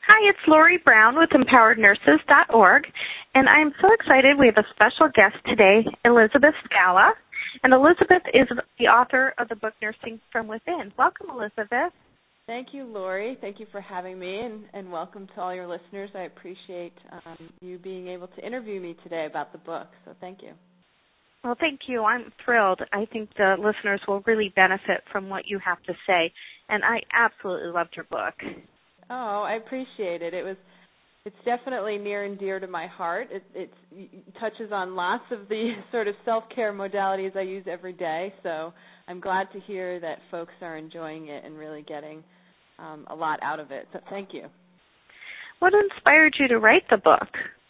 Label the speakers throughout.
Speaker 1: Hi, it's Lori Brown with EmpoweredNurses.org, and I'm so excited. We have a special guest today, Elizabeth Scala, and Elizabeth is the author of the book Nursing from Within. Welcome, Elizabeth.
Speaker 2: Thank you, Lori. Thank you for having me, and welcome to all your listeners. I appreciate you being able to interview me today about the book, so thank you.
Speaker 1: Well, thank you. I'm thrilled. I think the listeners will really benefit from what you have to say, and I absolutely loved your book.
Speaker 2: Oh, I appreciate it. It's definitely near and dear to my heart. It touches on lots of the sort of self-care modalities I use every day, so I'm glad to hear that folks are enjoying it and really getting a lot out of it. So thank you.
Speaker 1: What inspired you to write the book?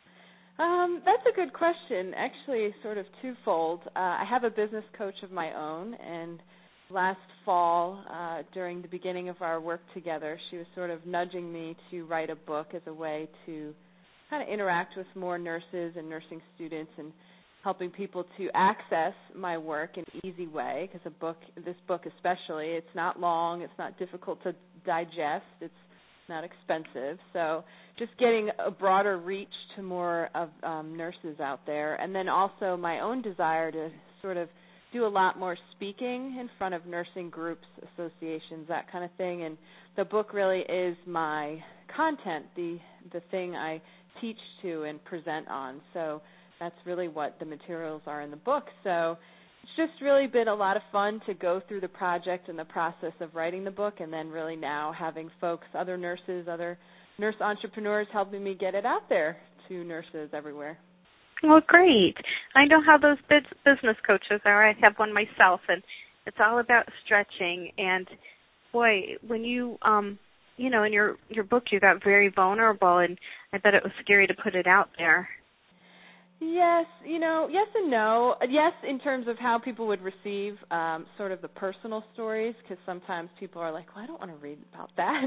Speaker 2: That's a good question. Actually, sort of twofold. I have a business coach of my own, and last fall, during the beginning of our work together, she was sort of nudging me to write a book as a way to kind of interact with more nurses and nursing students and helping people to access my work in an easy way, because this book especially, it's not long, it's not difficult to digest, it's not expensive. So just getting a broader reach to more of nurses out there, and then also my own desire to sort of do a lot more speaking in front of nursing groups, associations, that kind of thing. And the book really is my content, the thing I teach to and present on. So that's really what the materials are in the book. So it's just really been a lot of fun to go through the project and the process of writing the book, and then really now having folks, other nurses, other nurse entrepreneurs helping me get it out there to nurses everywhere.
Speaker 1: Well, great. I know how those business coaches are. I have one myself, and it's all about stretching. And, boy, when you, in your book you got very vulnerable, and I bet it was scary to put it out there.
Speaker 2: Yes, yes and no. Yes, in terms of how people would receive sort of the personal stories, because sometimes people are like, well, I don't want to read about that,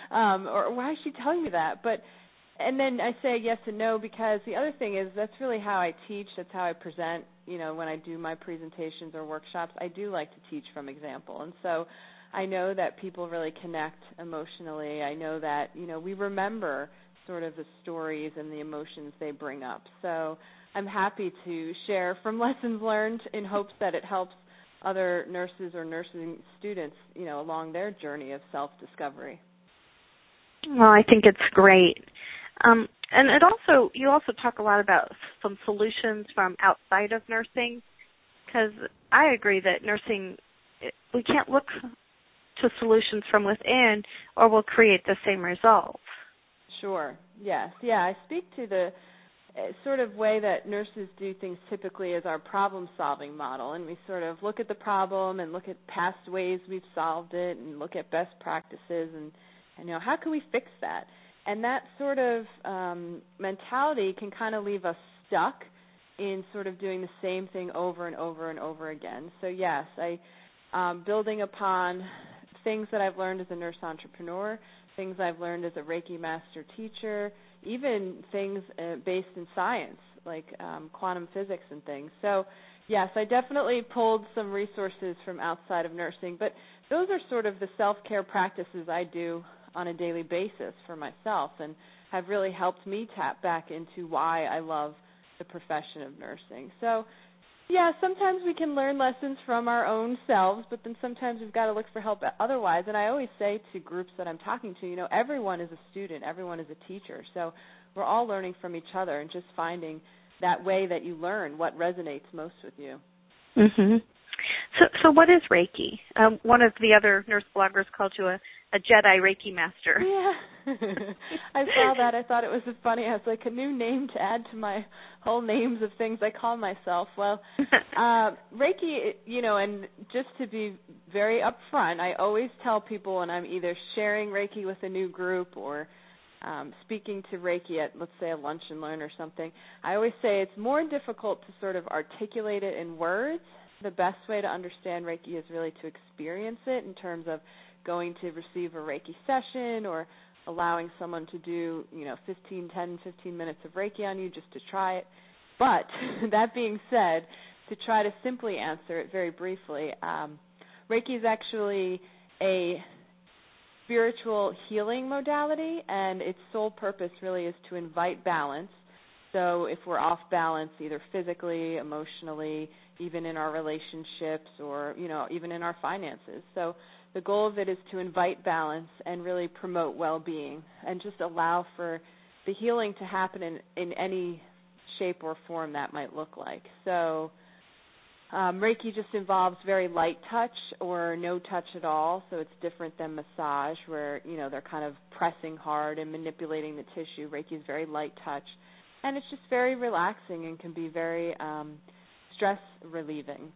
Speaker 2: or why is she telling me that? And then I say yes and no, because the other thing is that's really how I teach, that's how I present, when I do my presentations or workshops. I do like to teach from example, and so I know that people really connect emotionally. I know that, we remember sort of the stories and the emotions they bring up. So I'm happy to share from lessons learned in hopes that it helps other nurses or nursing students, along their journey of self-discovery.
Speaker 1: Well, I think it's great. And you also talk a lot about some solutions from outside of nursing, because I agree that nursing, we can't look to solutions from within or we'll create the same results.
Speaker 2: Sure, yes. Yeah, I speak to the sort of way that nurses do things typically as our problem-solving model, and we sort of look at the problem and look at past ways we've solved it and look at best practices and how can we fix that? And that sort of mentality can kind of leave us stuck in sort of doing the same thing over and over and over again. So, yes, building upon things that I've learned as a nurse entrepreneur, things I've learned as a Reiki master teacher, even things based in science like quantum physics and things. So, yes, I definitely pulled some resources from outside of nursing, but those are sort of the self-care practices I do on a daily basis for myself and have really helped me tap back into why I love the profession of nursing. So, yeah, sometimes we can learn lessons from our own selves, but then sometimes we've got to look for help otherwise. And I always say to groups that I'm talking to, everyone is a student, everyone is a teacher. So we're all learning from each other and just finding that way that you learn what resonates most with you.
Speaker 1: Mm-hmm. So what is Reiki? One of the other nurse bloggers called you a Jedi Reiki master.
Speaker 2: Yeah. I saw that. I thought it was funny. I was like, a new name to add to my whole names of things I call myself. Well, Reiki, and just to be very upfront, I always tell people when I'm either sharing Reiki with a new group or speaking to Reiki at, let's say, a lunch and learn or something, I always say it's more difficult to sort of articulate it in words. The best way to understand Reiki is really to experience it in terms of going to receive a Reiki session or allowing someone to do, 10, 15 minutes of Reiki on you just to try it. But that being said, to try to simply answer it very briefly, Reiki is actually a spiritual healing modality, and its sole purpose really is to invite balance. So if we're off balance, either physically, emotionally, even in our relationships, or even in our finances. So the goal of it is to invite balance and really promote well-being, and just allow for the healing to happen in any shape or form that might look like. So Reiki just involves very light touch or no touch at all, so it's different than massage where, they're kind of pressing hard and manipulating the tissue. Reiki is very light touch, and it's just very relaxing and can be very stress relieving.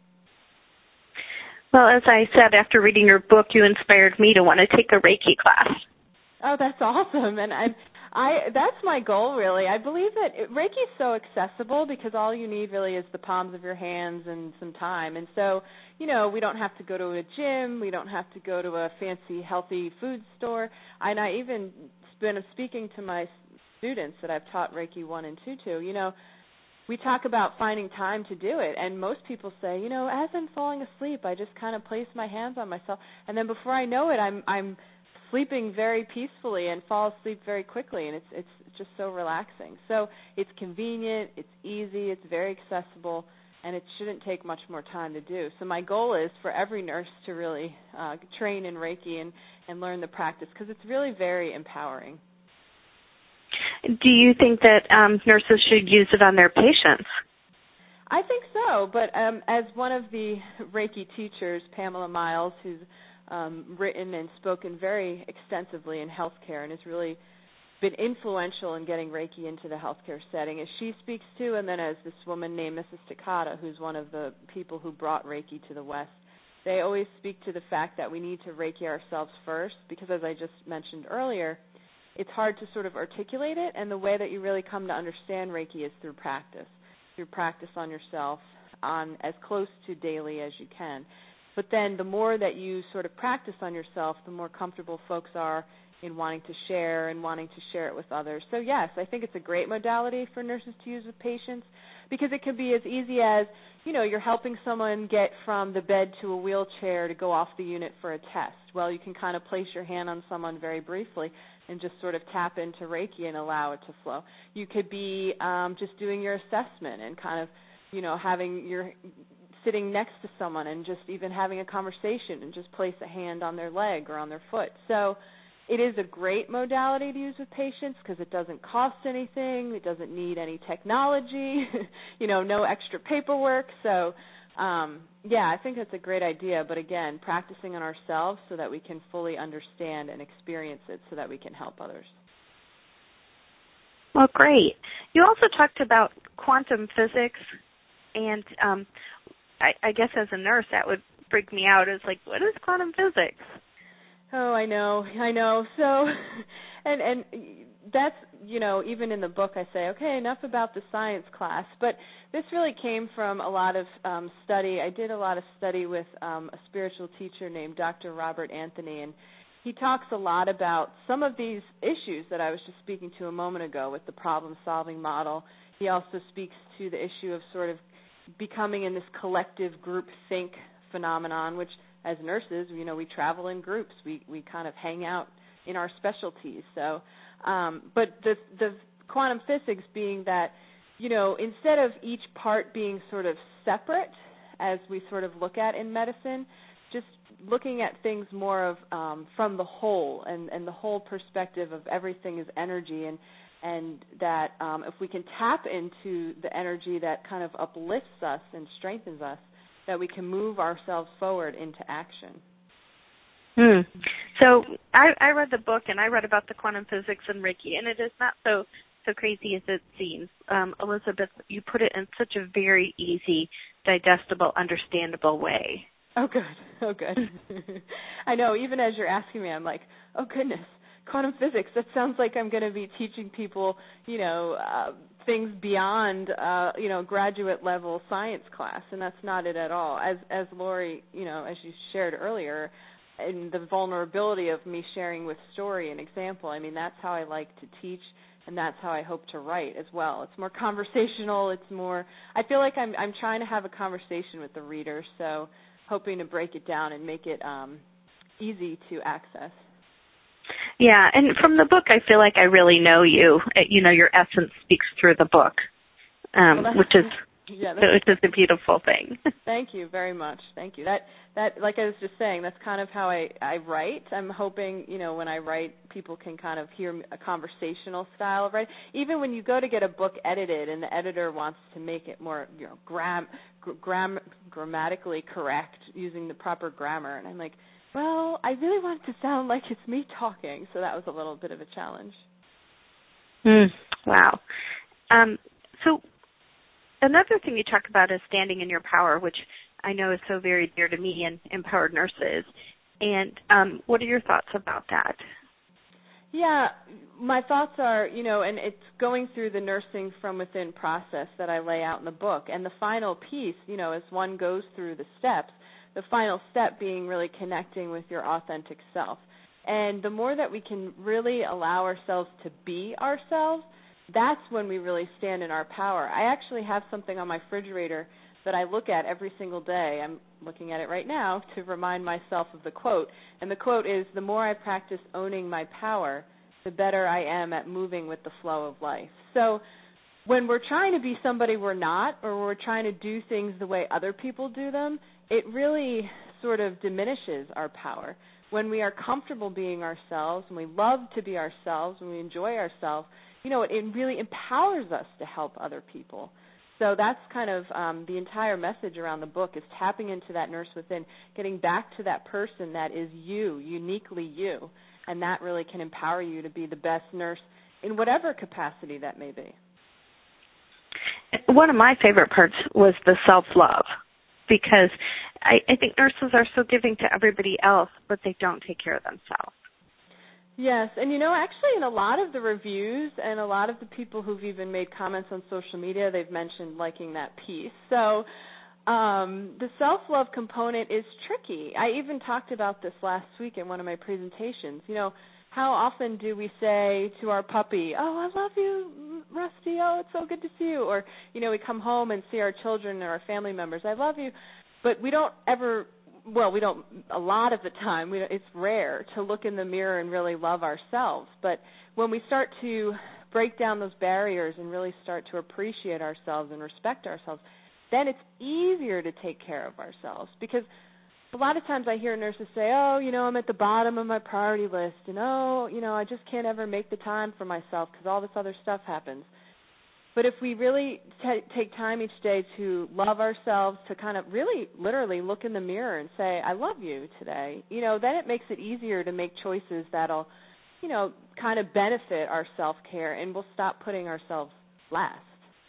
Speaker 1: Well, as I said, after reading your book, you inspired me to want to take a Reiki class.
Speaker 2: Oh, that's awesome. And that's my goal, really. I believe that Reiki is so accessible because all you need really is the palms of your hands and some time. And so, we don't have to go to a gym. We don't have to go to a fancy, healthy food store. And I even been speaking to my students that I've taught Reiki 1 and 2 to, we talk about finding time to do it. And most people say, as I'm falling asleep, I just kind of place my hands on myself. And then before I know it, I'm sleeping very peacefully and fall asleep very quickly, and it's just so relaxing. So it's convenient, it's easy, it's very accessible, and it shouldn't take much more time to do. So my goal is for every nurse to really train in Reiki and learn the practice, because it's really very empowering.
Speaker 1: Do you think that nurses should use it on their patients?
Speaker 2: I think so, but as one of the Reiki teachers, Pamela Miles, who's written and spoken very extensively in healthcare and has really been influential in getting Reiki into the healthcare setting, as she speaks to, and then as this woman named Mrs. Takata, who's one of the people who brought Reiki to the West, they always speak to the fact that we need to Reiki ourselves first, because as I just mentioned earlier, it's hard to sort of articulate it, and the way that you really come to understand Reiki is through practice on yourself, on as close to daily as you can. But then the more that you sort of practice on yourself, the more comfortable folks are in wanting to share and wanting to share it with others. So yes, I think it's a great modality for nurses to use with patients, because it could be as easy as, you're helping someone get from the bed to a wheelchair to go off the unit for a test. Well, you can kind of place your hand on someone very briefly and just sort of tap into Reiki and allow it to flow. You could be just doing your assessment and kind of, having your sitting next to someone and just even having a conversation and just place a hand on their leg or on their foot. So it is a great modality to use with patients because it doesn't cost anything. It doesn't need any technology, no extra paperwork. So, I think that's a great idea. But again, practicing on ourselves so that we can fully understand and experience it so that we can help others.
Speaker 1: Well, great. You also talked about quantum physics, and I guess as a nurse that would freak me out. It's like, what is quantum physics?
Speaker 2: Oh, I know. So, and that's, even in the book I say, okay, enough about the science class. But this really came from a lot of study. I did a lot of study with a spiritual teacher named Dr. Robert Anthony, and he talks a lot about some of these issues that I was just speaking to a moment ago with the problem-solving model. He also speaks to the issue of sort of becoming in this collective group think phenomenon, which as nurses, we travel in groups. We kind of hang out in our specialties. So, but the quantum physics being that, instead of each part being sort of separate, as we sort of look at in medicine, just looking at things more of from the whole and the whole perspective of everything is energy, and that if we can tap into the energy that kind of uplifts us and strengthens us, that we can move ourselves forward into action.
Speaker 1: So I read the book, and I read about the quantum physics and Reiki, and it is not so crazy as it seems. Elizabeth, you put it in such a very easy, digestible, understandable way.
Speaker 2: Oh, good. I know, even as you're asking me, I'm like, oh, goodness, quantum physics, that sounds like I'm going to be teaching people, things beyond, graduate level science class, and that's not it at all. As Lori, as you shared earlier, in the vulnerability of me sharing with story and example, I mean, that's how I like to teach, and that's how I hope to write as well. It's more conversational. It's more, I feel like I'm trying to have a conversation with the reader, so hoping to break it down and make it easy to access.
Speaker 1: Yeah, and from the book, I feel like I really know you. You know, your essence speaks through the book, which is a beautiful thing.
Speaker 2: Thank you very much. Thank you. That, like I was just saying, that's kind of how I write. I'm hoping, you know, when I write, people can kind of hear a conversational style of writing. Even when you go to get a book edited and the editor wants to make it more, you know, grammatically correct, using the proper grammar, and I'm like, well, I really want it to sound like it's me talking, so that was a little bit of a challenge.
Speaker 1: Wow. So another thing you talk about is standing in your power, which I know is so very dear to me and Empowered Nurses. And what are your thoughts about that?
Speaker 2: Yeah, my thoughts are, you know, and it's going through the Nursing from Within process that I lay out in the book. And the final piece, you know, as one goes through the steps, the final step being really connecting with your authentic self. And the more that we can really allow ourselves to be ourselves, that's when we really stand in our power. I actually have something on my refrigerator that I look at every single day. I'm looking at it right now to remind myself of the quote. And the quote is, "The more I practice owning my power, the better I am at moving with the flow of life." So when we're trying to be somebody we're not, or we're trying to do things the way other people do them, it really sort of diminishes our power. When we are comfortable being ourselves, and we love to be ourselves, and we enjoy ourselves, you know, it really empowers us to help other people. So that's kind of the entire message around the book, is tapping into that nurse within, getting back to that person that is you, uniquely you, and that really can empower you to be the best nurse in whatever capacity that may be.
Speaker 1: One of my favorite parts was the self-love, because I think nurses are so giving to everybody else, but they don't take care of themselves.
Speaker 2: Yes, and you know, actually in a lot of the reviews and a lot of the people who've even made comments on social media, they've mentioned liking that piece. So the self-love component is tricky. I even talked about this last week in one of my presentations. You know, how often do we say to our puppy, "Oh, I love you, Rusty. Oh, it's so good to see you." Or, you know, we come home and see our children or our family members, "I love you." But we don't ever, well, we don't, a lot of the time, it's rare to look in the mirror and really love ourselves. But when we start to break down those barriers and really start to appreciate ourselves and respect ourselves, then it's easier to take care of ourselves. Because a lot of times I hear nurses say, "Oh, you know, I'm at the bottom of my priority list, and oh, you know, I just can't ever make the time for myself because all this other stuff happens." But if we really take time each day to love ourselves, to kind of really literally look in the mirror and say, "I love you today," you know, then it makes it easier to make choices that'll, you know, kind of benefit our self-care, and we'll stop putting ourselves last.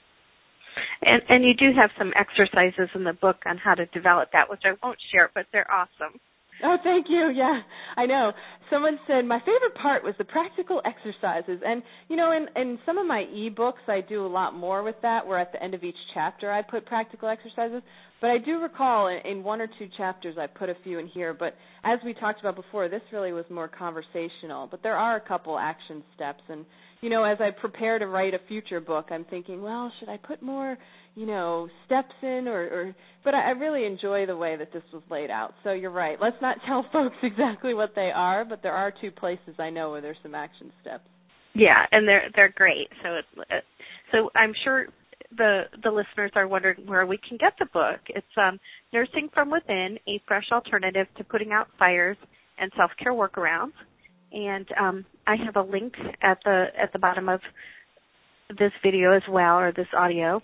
Speaker 1: And you do have some exercises in the book on how to develop that, which I won't share, but they're awesome.
Speaker 2: Oh, thank you. Yeah, I know. Someone said my favorite part was the practical exercises. And, you know, in some of my e-books, I do a lot more with that, where at the end of each chapter I put practical exercises. But I do recall in one or two chapters I put a few in here. But as we talked about before, this really was more conversational. But there are a couple action steps. And, you know, as I prepare to write a future book, I'm thinking, well, should I put more, you know, steps in but I really enjoy the way that this was laid out. So you're right. Let's not tell folks exactly what they are, but there are two places I know where there's some action steps.
Speaker 1: Yeah, and they're great. So I'm sure the listeners are wondering where we can get the book. It's Nursing from Within, a fresh alternative to putting out fires and self-care workarounds. And I have a link at the bottom of this video as well, or this audio.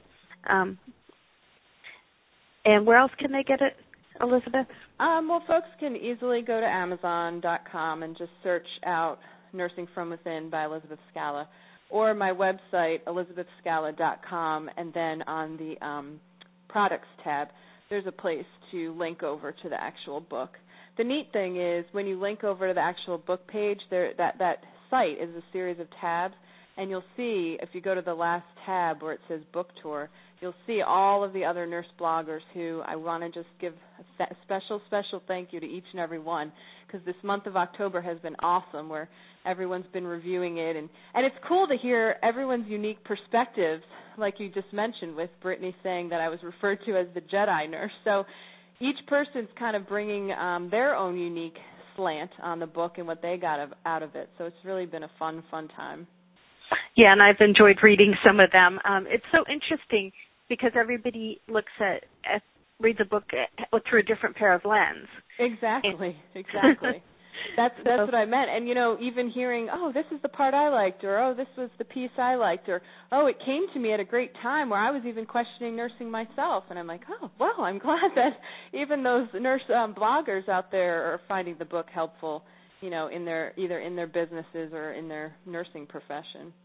Speaker 1: And where else can they get it, Elizabeth?
Speaker 2: Well, folks can easily go to Amazon.com and just search out Nursing from Within by Elizabeth Scala, or my website, elizabethscala.com, and then on the products tab, there's a place to link over to the actual book. The neat thing is when you link over to the actual book page, that site is a series of tabs, and you'll see, if you go to the last tab where it says book tour, you'll see all of the other nurse bloggers who I want to just give a special thank you to each and every one, because this month of October has been awesome, where everyone's been reviewing it. And it's cool to hear everyone's unique perspectives, like you just mentioned with Brittany saying that I was referred to as the Jedi nurse. So each person's kind of bringing their own unique slant on the book and what they got out of it. So it's really been a fun time.
Speaker 1: Yeah, and I've enjoyed reading some of them. It's so interesting because everybody reads a book through a different pair of lens.
Speaker 2: Exactly. That's what I meant. And, even hearing, oh, this is the part I liked, or, oh, this was the piece I liked, or, oh, it came to me at a great time where I was even questioning nursing myself. And I'm like, oh, well, I'm glad that even those nurse bloggers out there are finding the book helpful, either in their businesses or in their nursing profession.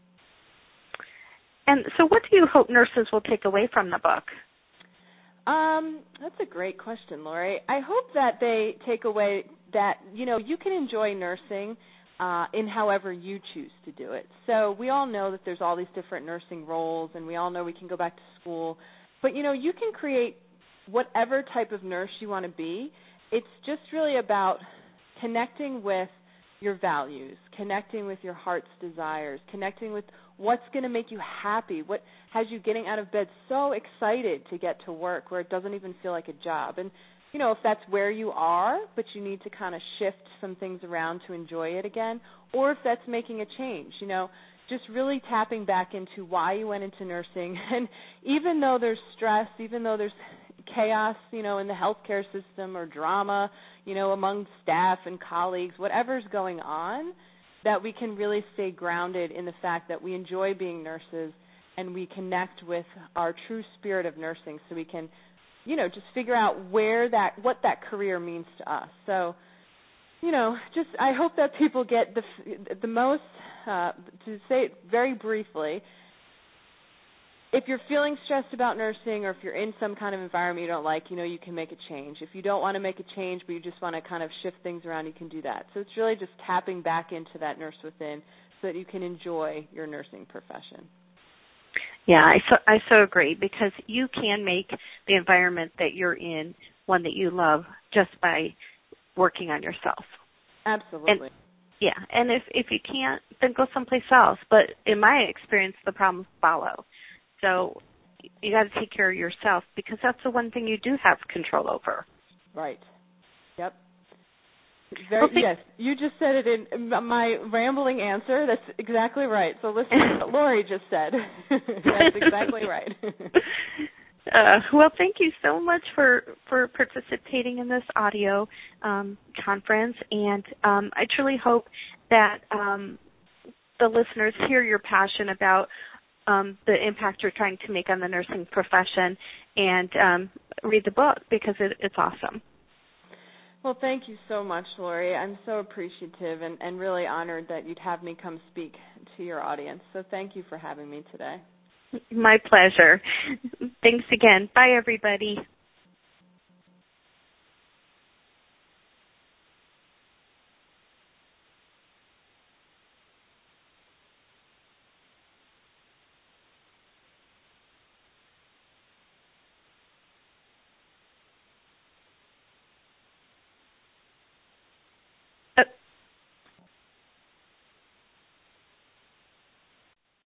Speaker 1: And so what do you hope nurses will take away from the book?
Speaker 2: That's a great question, Lori. I hope that they take away that, you can enjoy nursing in however you choose to do it. So we all know that there's all these different nursing roles, and we all know we can go back to school. But, you can create whatever type of nurse you want to be. It's just really about connecting with your values, connecting with your heart's desires, connecting with what's going to make you happy, what has you getting out of bed so excited to get to work where it doesn't even feel like a job. And, if that's where you are, but you need to kind of shift some things around to enjoy it again, or if that's making a change, just really tapping back into why you went into nursing. And even though there's stress, even though there's chaos, in the healthcare system or drama, among staff and colleagues, whatever's going on, that we can really stay grounded in the fact that we enjoy being nurses and we connect with our true spirit of nursing so we can, just figure out what that career means to us. So, I hope that people get the most, to say it very briefly, if you're feeling stressed about nursing or if you're in some kind of environment you don't like, you can make a change. If you don't want to make a change but you just want to kind of shift things around, you can do that. So it's really just tapping back into that nurse within so that you can enjoy your nursing profession.
Speaker 1: Yeah, I so agree because you can make the environment that you're in one that you love just by working on yourself.
Speaker 2: Absolutely.
Speaker 1: And if you can't, then go someplace else. But in my experience, the problems follow. So you got to take care of yourself because that's the one thing you do have control over.
Speaker 2: Right. Yep. Yes, you just said it in my rambling answer. That's exactly right. So listen to what Lori just said. That's exactly right.
Speaker 1: Well, thank you so much for participating in this audio conference, and I truly hope that the listeners hear your passion about the impact you're trying to make on the nursing profession and read the book because it's awesome.
Speaker 2: Well, thank you so much, Lori. I'm so appreciative and really honored that you'd have me come speak to your audience. So thank you for having me today.
Speaker 1: My pleasure. Thanks again. Bye, everybody.